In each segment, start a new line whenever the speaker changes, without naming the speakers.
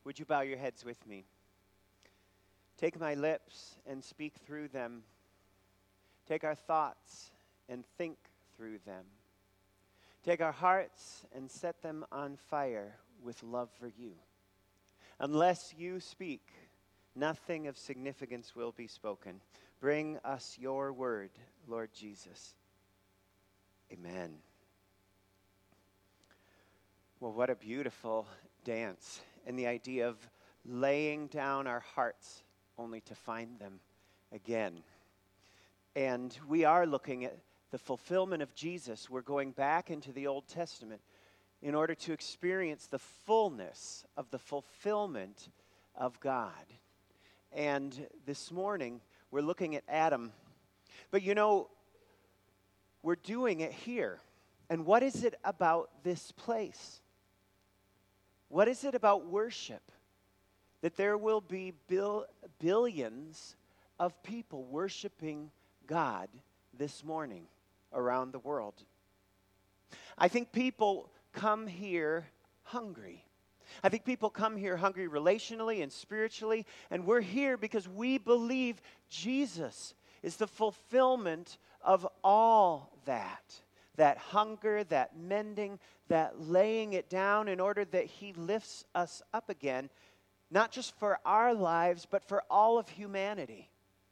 Would you bow your heads with me? Take my lips and speak through them. Take our thoughts and think through them. Take our hearts and set them on fire with love for you. Unless you speak, nothing of significance will be spoken. Bring us your word, Lord Jesus. Amen. Well, what a beautiful dance. And the idea of laying down our hearts only to find them again. And we are looking at the fulfillment of Jesus. We're going back into the Old Testament in order to experience the fullness of the fulfillment of God. And this morning, we're looking at Adam. But you know, we're doing it here. And what is it about this place? What is it about worship that there will be billions of people worshiping God this morning around the world? I think people come here hungry. I think people come here hungry relationally and spiritually, and we're here because we believe Jesus is the fulfillment of all that. That hunger, that mending, that laying it down in order that he lifts us up again, not just for our lives, but for all of humanity.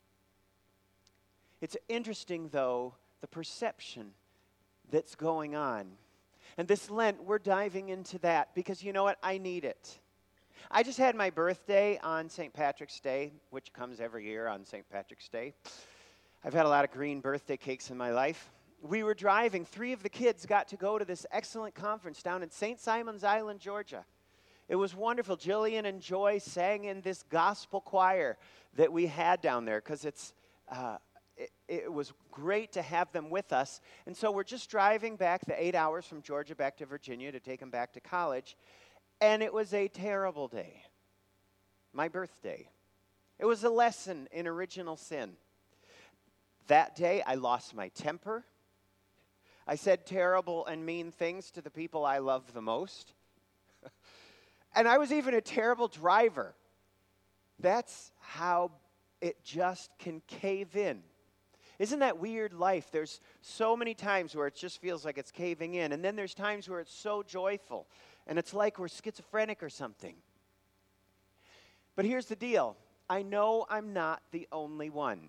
It's interesting, though, the perception that's going on. And this Lent, we're diving into that because you know what? I need it. I just had my birthday on St. Patrick's Day, which comes every year on St. Patrick's Day. I've had a lot of green birthday cakes in my life. We were driving. 3 of the kids got to go to this excellent conference down in St. Simon's Island, Georgia. It was wonderful. Jillian and Joy sang in this gospel choir that we had down there because it was great to have them with us. And so we're just driving back the 8 hours from Georgia back to Virginia to take them back to college. And it was a terrible day. My birthday. It was a lesson in original sin. That day, I lost my temper. I said terrible and mean things to the people I love the most. And I was even a terrible driver. That's how it just can cave in. Isn't that weird life? There's so many times where it just feels like it's caving in. And then there's times where it's so joyful. And it's like we're schizophrenic or something. But here's the deal. I know I'm not the only one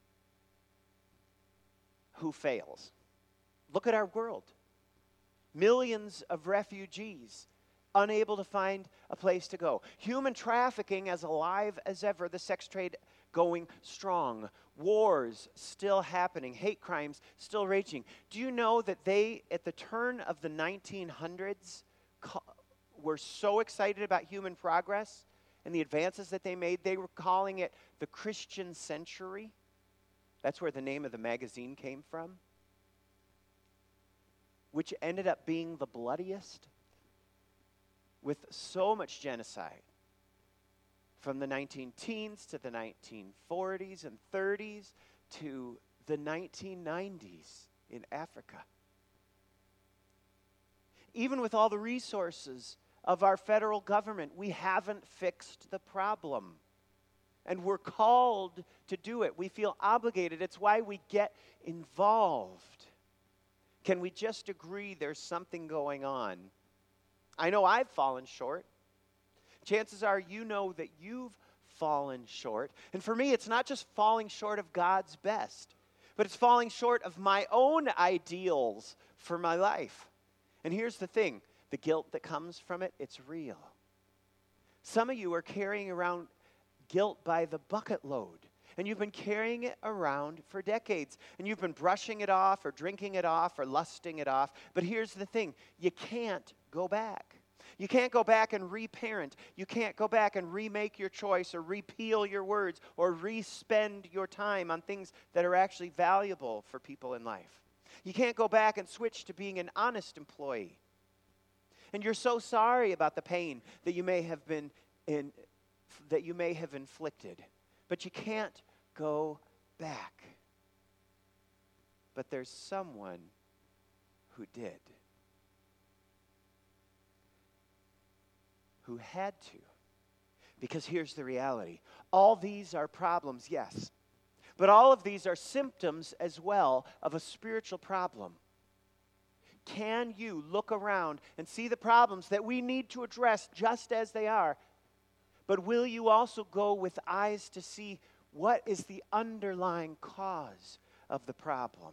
who fails. Look at our world. Millions of refugees unable to find a place to go. Human trafficking as alive as ever. The sex trade going strong. Wars still happening. Hate crimes still raging. Do you know that they, at the turn of the 1900s, were so excited about human progress and the advances that they made, they were calling it the Christian century? That's where the name of the magazine came from. Which ended up being the bloodiest, with so much genocide from the 19-teens to the 1940s and 30s to the 1990s in Africa. Even with all the resources of our federal government, we haven't fixed the problem. And we're called to do it. We feel obligated. It's why we get involved. Can we just agree there's something going on? I know I've fallen short. Chances are you know that you've fallen short. And for me, it's not just falling short of God's best, but it's falling short of my own ideals for my life. And here's the thing, the guilt that comes from it, it's real. Some of you are carrying around guilt by the bucket load. And you've been carrying it around for decades. And you've been brushing it off or drinking it off or lusting it off. But here's the thing. You can't go back. You can't go back and reparent. You can't go back and remake your choice or repeal your words or re-spend your time on things that are actually valuable for people in life. You can't go back and switch to being an honest employee. And you're so sorry about the pain that you may have inflicted. But you can't go back. But there's someone who did. Who had to. Because here's the reality. All these are problems, yes. But all of these are symptoms as well of a spiritual problem. Can you look around and see the problems that we need to address just as they are? But will you also go with eyes to see what is the underlying cause of the problem?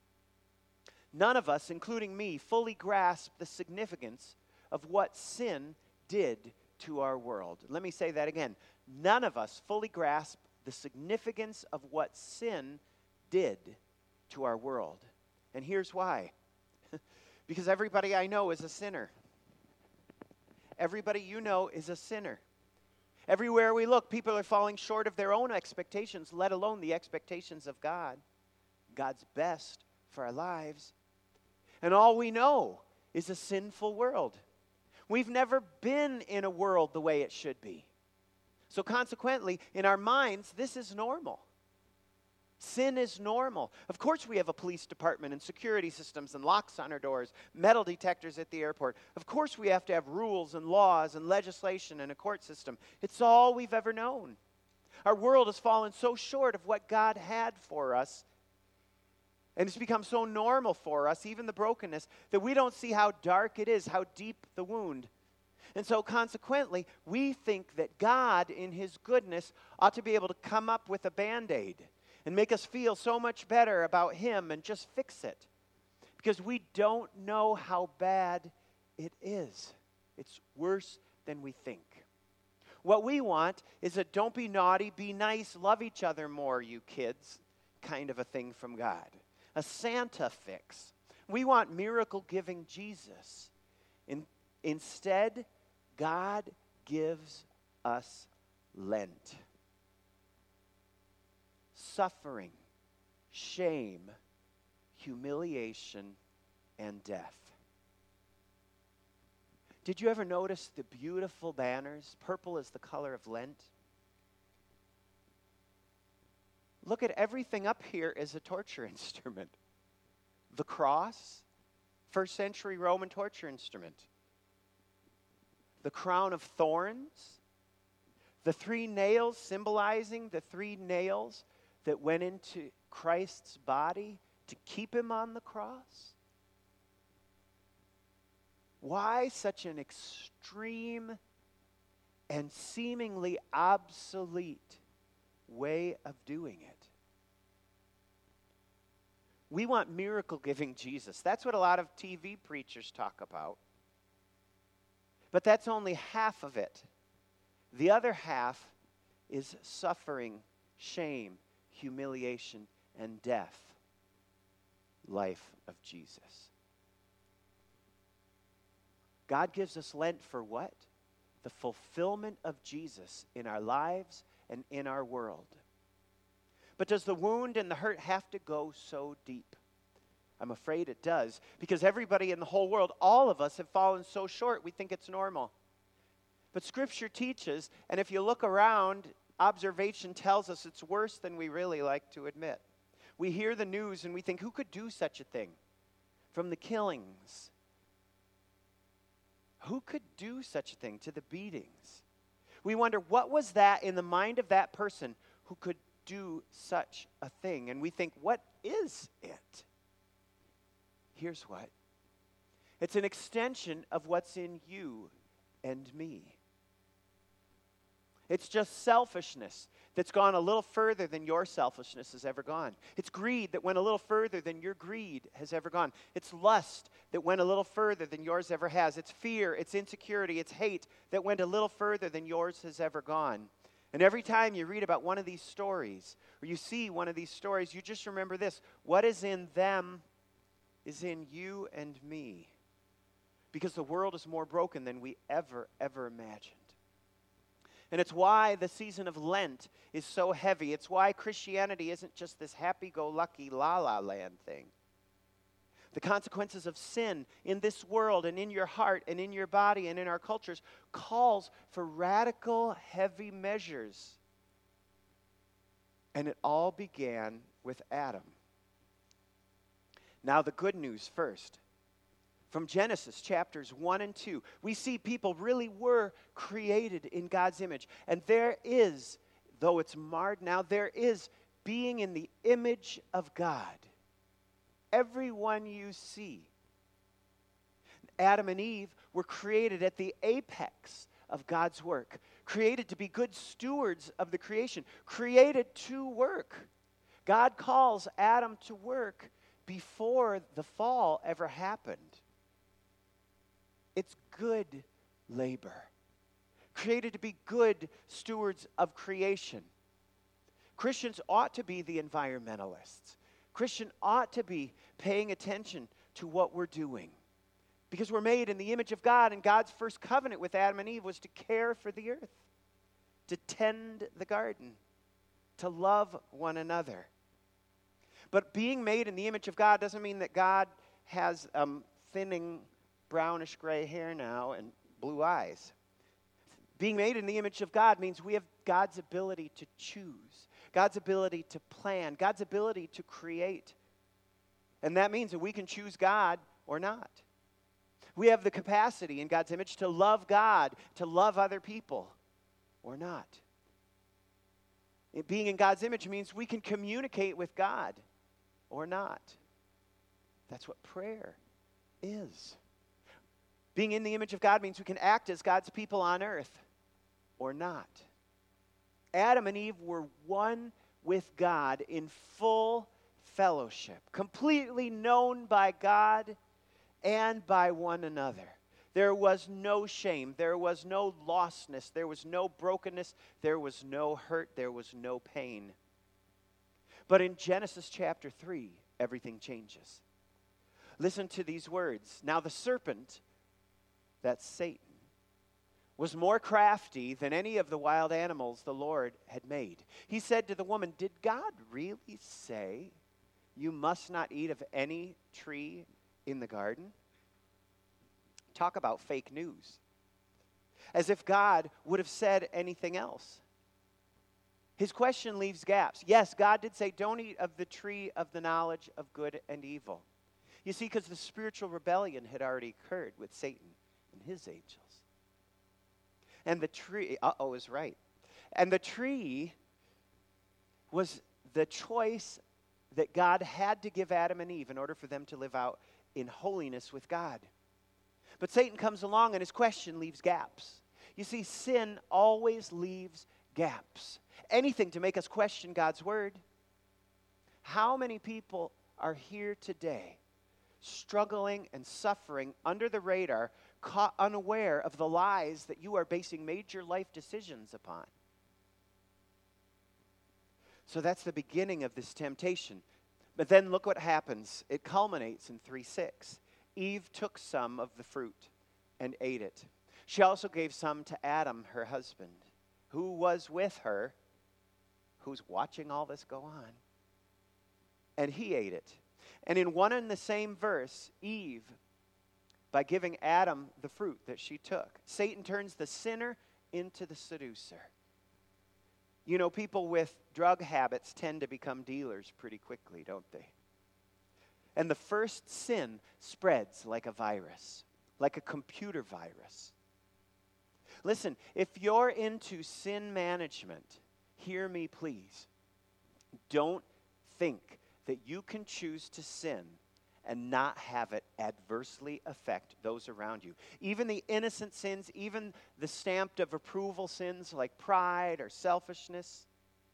None of us, including me, fully grasp the significance of what sin did to our world. Let me say that again. None of us fully grasp the significance of what sin did to our world. And here's why. Because everybody I know is a sinner. Everybody you know is a sinner. Everywhere we look, people are falling short of their own expectations, let alone the expectations of God. God's best for our lives. And all we know is a sinful world. We've never been in a world the way it should be. So consequently, in our minds, this is normal. Sin is normal. Of course we have a police department and security systems and locks on our doors, metal detectors at the airport. Of course we have to have rules and laws and legislation and a court system. It's all we've ever known. Our world has fallen so short of what God had for us, and it's become so normal for us, even the brokenness, that we don't see how dark it is, how deep the wound. And so consequently, we think that God, in His goodness, ought to be able to come up with a Band-Aid and make us feel so much better about Him and just fix it. Because we don't know how bad it is. It's worse than we think. What we want is a don't be naughty, be nice, love each other more, you kids, kind of a thing from God. A Santa fix. We want miracle-giving Jesus. Instead, God gives us Lent. Suffering, shame, humiliation, and death. Did you ever notice the beautiful banners? Purple is the color of Lent. Look at everything up here as a torture instrument. The cross, first century Roman torture instrument. The crown of thorns. The 3 nails symbolizing the 3 nails that went into Christ's body to keep Him on the cross. Why such an extreme and seemingly obsolete way of doing it? We want miracle-giving Jesus. That's what a lot of TV preachers talk about. But that's only half of it. The other half is suffering, shame, humiliation, and death. Life of Jesus. God gives us Lent for what? The fulfillment of Jesus in our lives and in our world. But does the wound and the hurt have to go so deep? I'm afraid it does, because everybody in the whole world, all of us, have fallen so short, we think it's normal. But Scripture teaches, and if you look around, observation tells us it's worse than we really like to admit. We hear the news and we think, who could do such a thing? From the killings. Who could do such a thing, to the beatings? We wonder, what was that in the mind of that person who could do such a thing? And we think, what is it? Here's what. It's an extension of what's in you and me. It's just selfishness that's gone a little further than your selfishness has ever gone. It's greed that went a little further than your greed has ever gone. It's lust that went a little further than yours ever has. It's fear, it's insecurity, it's hate that went a little further than yours has ever gone. And every time you read about one of these stories, or you see one of these stories, you just remember this. What is in them is in you and me. Because the world is more broken than we ever imagined. And it's why the season of Lent is so heavy. It's why Christianity isn't just this happy-go-lucky la-la land thing. The consequences of sin in this world and in your heart and in your body and in our cultures calls for radical, heavy measures. And it all began with Adam. Now the good news first. From Genesis chapters 1 and 2, we see people really were created in God's image. And there is, though it's marred now, there is being in the image of God. Everyone you see. Adam and Eve were created at the apex of God's work, created to be good stewards of the creation, created to work. God calls Adam to work before the fall ever happened. It's good labor, created to be good stewards of creation. Christians ought to be the environmentalists. Christians ought to be paying attention to what we're doing. Because we're made in the image of God, and God's first covenant with Adam and Eve was to care for the earth, to tend the garden, to love one another. But being made in the image of God doesn't mean that God has thinning brownish gray hair now and blue eyes. Being made in the image of God means we have God's ability to choose, God's ability to plan, God's ability to create. And that means that we can choose God or not. We have the capacity in God's image to love God, to love other people, or not. Being in God's image means we can communicate with God, or not. That's what prayer is. Being in the image of God means we can act as God's people on earth, or not. Adam and Eve were one with God in full fellowship, completely known by God and by one another. There was no shame. There was no lostness. There was no brokenness. There was no hurt. There was no pain. But in Genesis chapter 3, everything changes. Listen to these words. Now the serpent, that's Satan, was more crafty than any of the wild animals the Lord had made. He said to the woman, "Did God really say you must not eat of any tree in the garden?" Talk about fake news. As if God would have said anything else. His question leaves gaps. Yes, God did say, don't eat of the tree of the knowledge of good and evil. You see, because the spiritual rebellion had already occurred with Satan and his angels. And the tree, is right. And the tree was the choice that God had to give Adam and Eve in order for them to live out in holiness with God. But Satan comes along and his question leaves gaps. You see, sin always leaves gaps. Anything to make us question God's word. How many people are here today struggling and suffering under the radar, caught unaware of the lies that you are basing major life decisions upon? So that's the beginning of this temptation. But then look what happens. It culminates in 3:6. Eve took some of the fruit and ate it. She also gave some to Adam, her husband, who was with her, who's watching all this go on. And he ate it. And in one and the same verse, Eve, by giving Adam the fruit that she took, Satan turns the sinner into the seducer. You know, people with drug habits tend to become dealers pretty quickly, don't they? And the first sin spreads like a virus, like a computer virus. Listen, if you're into sin management, hear me please. Don't think that you can choose to sin and not have it adversely affect those around you. Even the innocent sins, even the stamped of approval sins like pride or selfishness.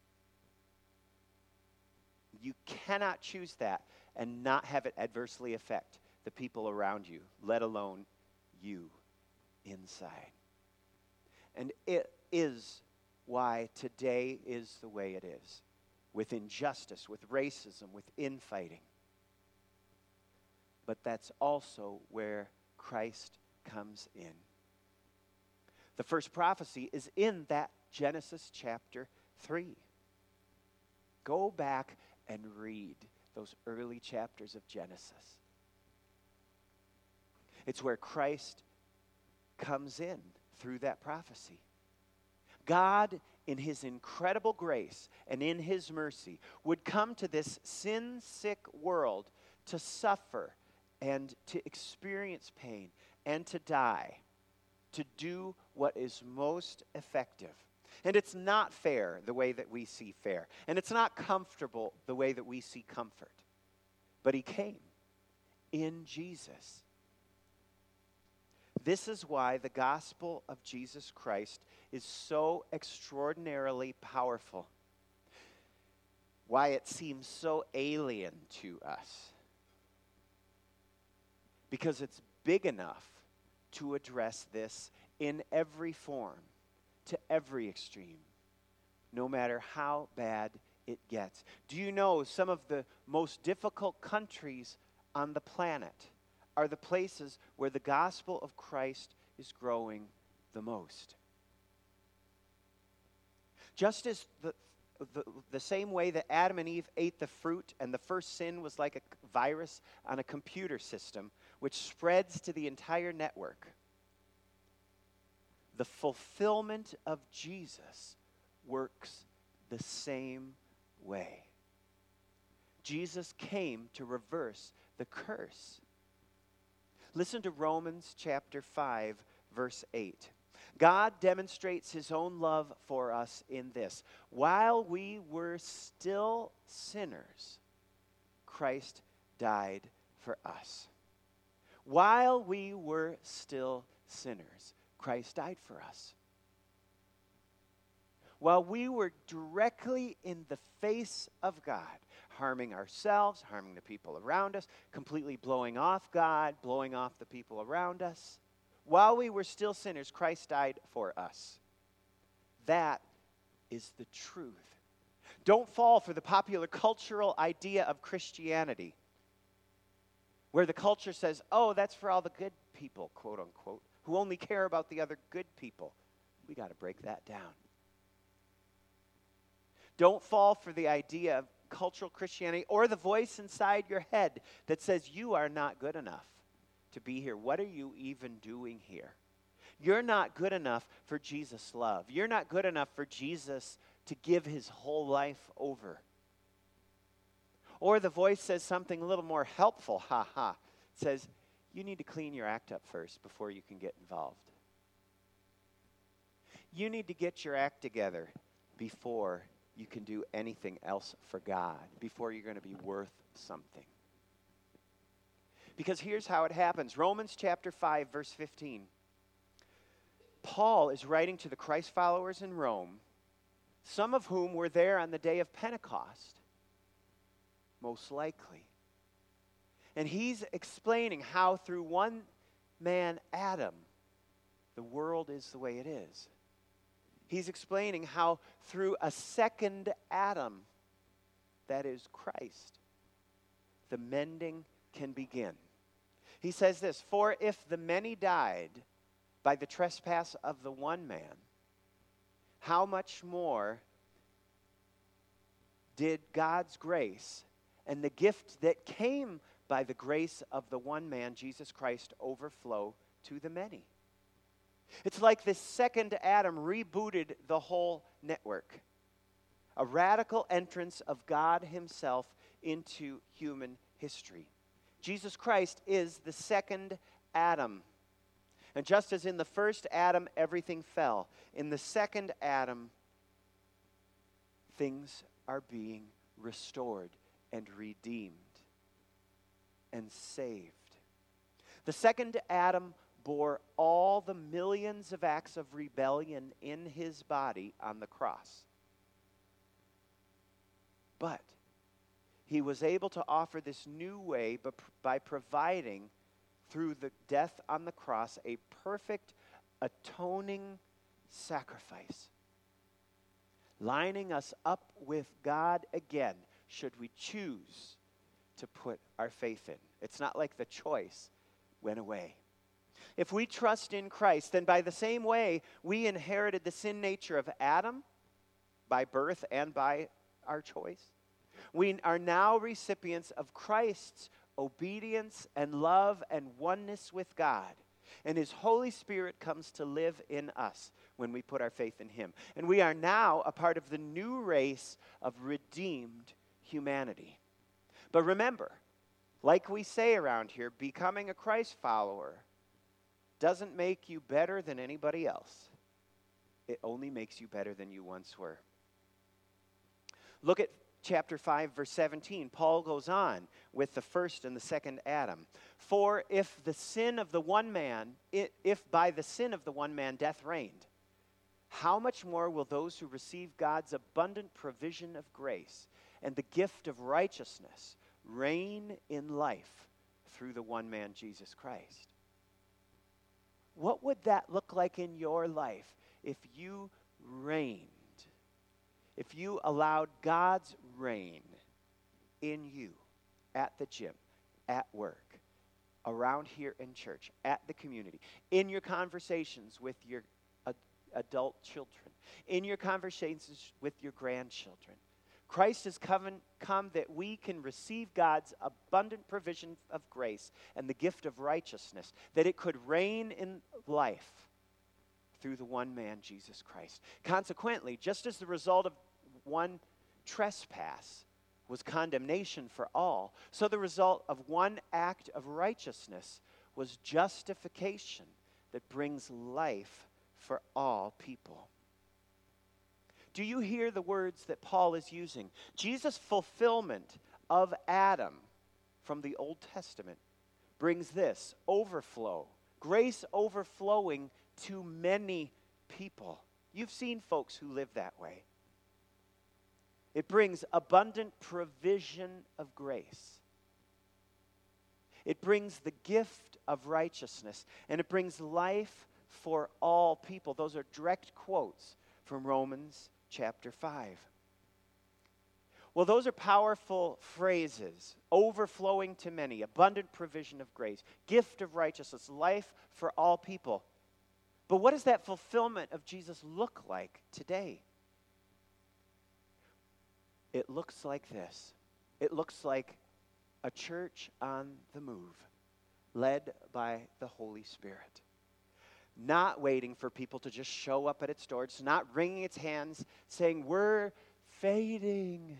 You cannot choose that and not have it adversely affect the people around you, let alone you inside. And it is why today is the way it is, with injustice, with racism, with infighting. But that's also where Christ comes in. The first prophecy is in that Genesis chapter 3. Go back and read those early chapters of Genesis. It's where Christ comes in through that prophecy. God, in his incredible grace and in his mercy, would come to this sin-sick world to suffer and to experience pain and to die, to do what is most effective. And it's not fair the way that we see fair. And it's not comfortable the way that we see comfort. But he came in Jesus. This is why the gospel of Jesus Christ is so extraordinarily powerful. Why it seems so alien to us. Because it's big enough to address this in every form, to every extreme, no matter how bad it gets. Do you know some of the most difficult countries on the planet are the places where the gospel of Christ is growing the most? Just as the same way that Adam and Eve ate the fruit and the first sin was like a virus on a computer system which spreads to the entire network, the fulfillment of Jesus works the same way. Jesus came to reverse the curse. Listen to Romans chapter 5, verse 8. God demonstrates his own love for us in this: while we were still sinners, Christ died for us. While we were still sinners, Christ died for us. While we were directly in the face of God, harming ourselves, harming the people around us, completely blowing off God, blowing off the people around us, while we were still sinners, Christ died for us. That is the truth. Don't fall for the popular cultural idea of Christianity, where the culture says, oh, that's for all the good people, quote unquote, who only care about the other good people. We got to break that down. Don't fall for the idea of cultural Christianity or the voice inside your head that says you are not good enough to be here. What are you even doing here? You're not good enough for Jesus' love. You're not good enough for Jesus to give his whole life over. Or the voice says something a little more helpful, It says, you need to clean your act up first before you can get involved. You need to get your act together before you can do anything else for God, before you're going to be worth something. Because here's how it happens. Romans chapter 5, verse 15. Paul is writing to the Christ followers in Rome, some of whom were there on the day of Pentecost, most likely. And he's explaining how through one man, Adam, the world is the way it is. He's explaining how through a second Adam, that is Christ, the mending can begin. He says this: for if the many died by the trespass of the one man, how much more did God's grace and the gift that came by the grace of the one man, Jesus Christ, overflow to the many? It's like this second Adam rebooted the whole network. A radical entrance of God himself into human history. Jesus Christ is the second Adam. And just as in the first Adam everything fell, in the second Adam things are being restored and redeemed and saved. The second Adam bore all the millions of acts of rebellion in his body on the cross. But he was able to offer this new way by providing, through the death on the cross, a perfect atoning sacrifice, lining us up with God again, should we choose to put our faith in. It's not like the choice went away. If we trust in Christ, then by the same way we inherited the sin nature of Adam by birth and by our choice, we are now recipients of Christ's obedience and love and oneness with God. And his Holy Spirit comes to live in us when we put our faith in him. And we are now a part of the new race of redeemed humanity. But remember, Like we say around here, becoming a Christ follower doesn't make you better than anybody else. It only makes you better than you once were. Look at chapter 5, verse 17. Paul goes on with the first and the second Adam. For if by the sin of the one man death reigned, how much more will those who receive God's abundant provision of grace and the gift of righteousness reign in life through the one man, Jesus Christ? What would that look like in your life if you reigned? If you allowed God's reign in you, at the gym, at work, around here in church, at the community, in your conversations with your adult children, in your conversations with your grandchildren. Christ has come that we can receive God's abundant provision of grace and the gift of righteousness, that it could reign in life through the one man, Jesus Christ. Consequently, just as the result of one trespass was condemnation for all, so the result of one act of righteousness was justification that brings life for all people. Do you hear the words that Paul is using? Jesus' fulfillment of Adam from the Old Testament brings this overflow, grace overflowing to many people. You've seen folks who live that way. It brings abundant provision of grace. It brings the gift of righteousness, and it brings life for all people. Those are direct quotes from Romans chapter 5. Well, those are powerful phrases. Overflowing to many, abundant provision of grace, gift of righteousness, life for all people. But what does that fulfillment of Jesus look like today? It looks like this. It looks like a church on the move, led by the Holy Spirit. Not waiting for people to just show up at its doors, not wringing its hands, saying, we're fading.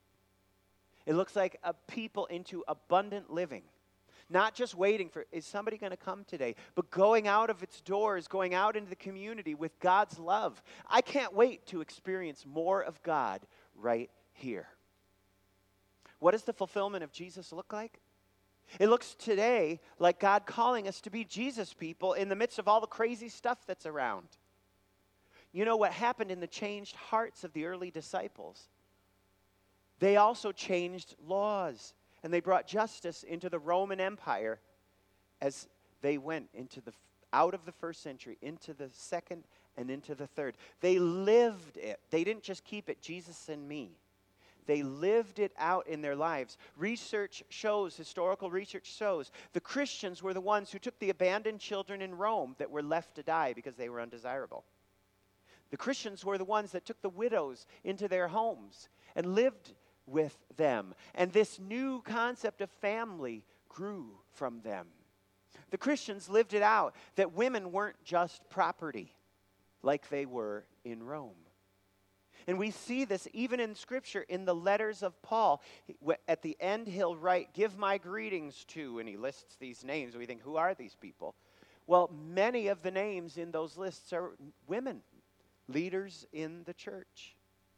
It looks like a people into abundant living. Not just waiting for, is somebody going to come today? But going out of its doors, going out into the community with God's love. I can't wait to experience more of God right here. What does the fulfillment of Jesus look like? It looks today like God calling us to be Jesus people in the midst of all the crazy stuff that's around. You know what happened in the changed hearts of the early disciples? They also changed laws, and they brought justice into the Roman Empire as they went out of the first century, into the second, and into the third. They lived it. They didn't just keep it Jesus and me. They lived it out in their lives. Historical research shows, the Christians were the ones who took the abandoned children in Rome that were left to die because they were undesirable. The Christians were the ones that took the widows into their homes and lived with them. And this new concept of family grew from them. The Christians lived it out, that women weren't just property like they were in Rome. And we see this even in Scripture, in the letters of Paul. At the end, he'll write, give my greetings to, and he lists these names. We think, who are these people? Well, many of the names in those lists are women, leaders in the church.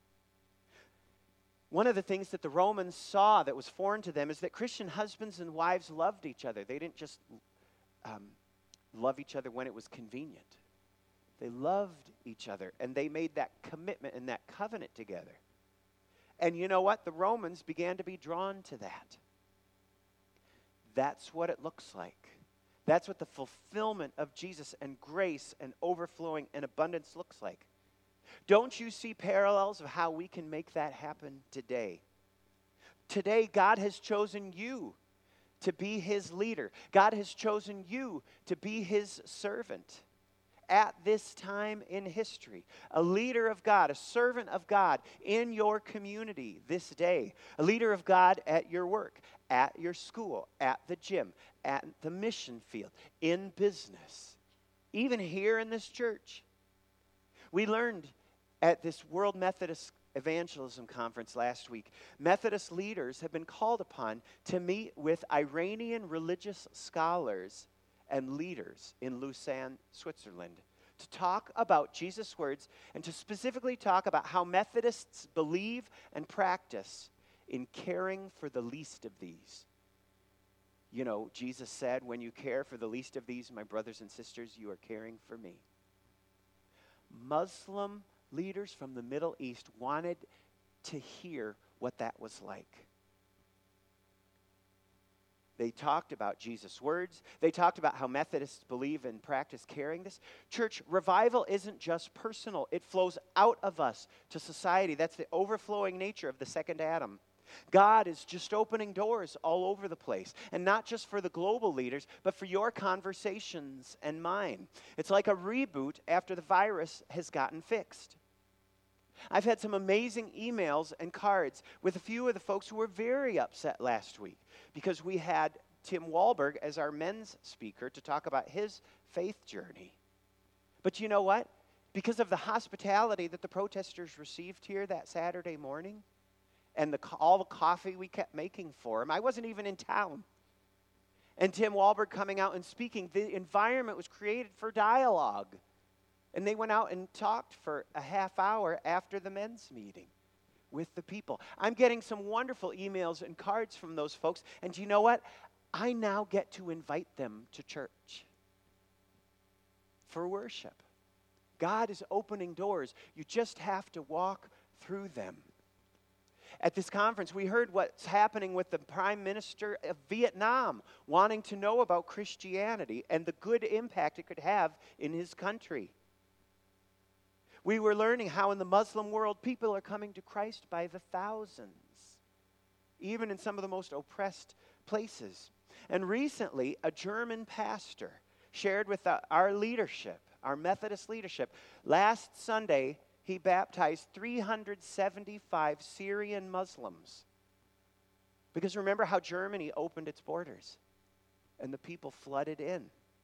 One of the things that the Romans saw that was foreign to them is that Christian husbands and wives loved each other. They didn't just love each other when it was convenient. They loved each other, and they made that commitment and that covenant together. And you know what? The Romans began to be drawn to that. That's what it looks like. That's what the fulfillment of Jesus and grace and overflowing and abundance looks like. Don't you see parallels of how we can make that happen today? Today, God has chosen you to be his leader. God has chosen you to be his servant. At this time in history, a leader of God, a servant of God in your community this day, a leader of God at your work, at your school, at the gym, at the mission field, in business, even here in this church. We learned at this World Methodist evangelism conference last week, Methodist leaders have been called upon to meet with Iranian religious scholars and leaders in Lausanne, Switzerland, to talk about Jesus' words and to specifically talk about how Methodists believe and practice in caring for the least of these. You know, Jesus said, when you care for the least of these, my brothers and sisters, you are caring for me. Muslim leaders from the Middle East wanted to hear what that was like. They talked about Jesus' words. They talked about how Methodists believe and practice carrying this. Church, revival isn't just personal. It flows out of us to society. That's the overflowing nature of the second Adam. God is just opening doors all over the place, and not just for the global leaders, but for your conversations and mine. It's like a reboot after the virus has gotten fixed. I've had some amazing emails and cards with a few of the folks who were very upset last week because we had Tim Wahlberg as our men's speaker to talk about his faith journey. But you know what? Because of the hospitality that the protesters received here that Saturday morning, and all the coffee we kept making for him. I wasn't even in town. And Tim Wahlberg coming out and speaking, the environment was created for dialogue. And they went out and talked for a half hour after the men's meeting with the people. I'm getting some wonderful emails and cards from those folks. And you know what? I now get to invite them to church for worship. God is opening doors. You just have to walk through them. At this conference, we heard what's happening with the Prime Minister of Vietnam wanting to know about Christianity and the good impact it could have in his country. We were learning how in the Muslim world, people are coming to Christ by the thousands, even in some of the most oppressed places. And recently, a German pastor shared with our leadership, our Methodist leadership, last Sunday, he baptized 375 Syrian Muslims. Because remember how Germany opened its borders and the people flooded in.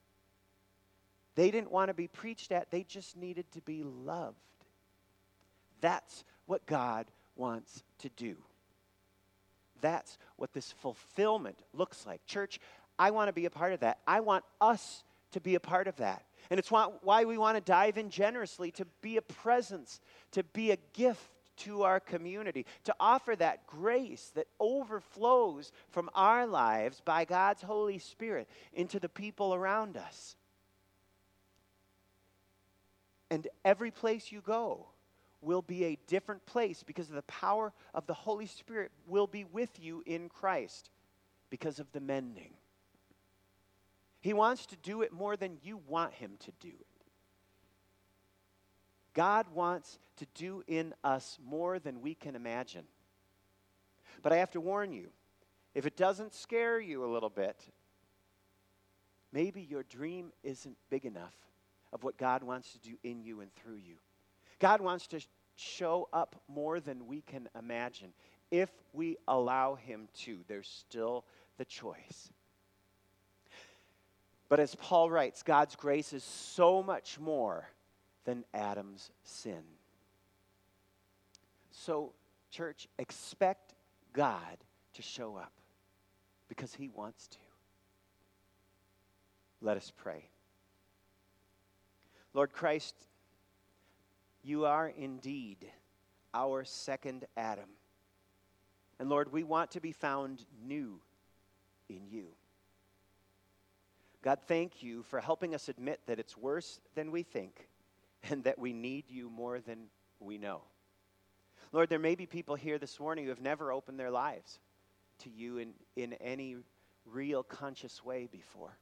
They didn't want to be preached at, they just needed to be loved. That's what God wants to do. That's what this fulfillment looks like. Church, I want to be a part of that. I want us to be a part of that. And it's why we want to dive in generously, to be a presence, to be a gift to our community, to offer that grace that overflows from our lives by God's Holy Spirit into the people around us. And every place you go will be a different place because of the power of the Holy Spirit will be with you in Christ because of the mending. He wants to do it more than you want him to do it. God wants to do in us more than we can imagine. But I have to warn you, if it doesn't scare you a little bit, maybe your dream isn't big enough of what God wants to do in you and through you. God wants to show up more than we can imagine if we allow him to. There's still the choice. But as Paul writes, God's grace is so much more than Adam's sin. So, church, expect God to show up because he wants to. Let us pray. Lord Christ, you are indeed our second Adam. And Lord, we want to be found new in you. God, thank you for helping us admit that it's worse than we think and that we need you more than we know. Lord, there may be people here this morning who have never opened their lives to you in any real conscious way before.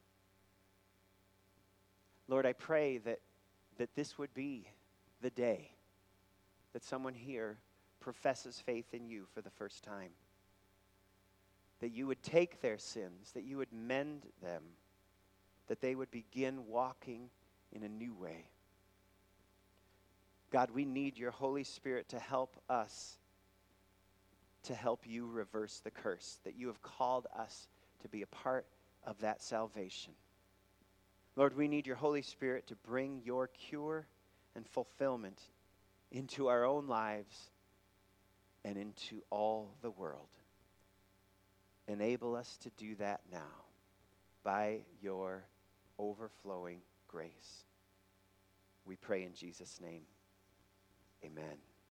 Lord, I pray that this would be the day that someone here professes faith in you for the first time. That you would take their sins, that you would mend them, that they would begin walking in a new way. God, we need your Holy Spirit to help us, to help you reverse the curse, that you have called us to be a part of that salvation. Lord, we need your Holy Spirit to bring your cure and fulfillment into our own lives and into all the world. Enable us to do that now by your overflowing grace. We pray in Jesus' name. Amen.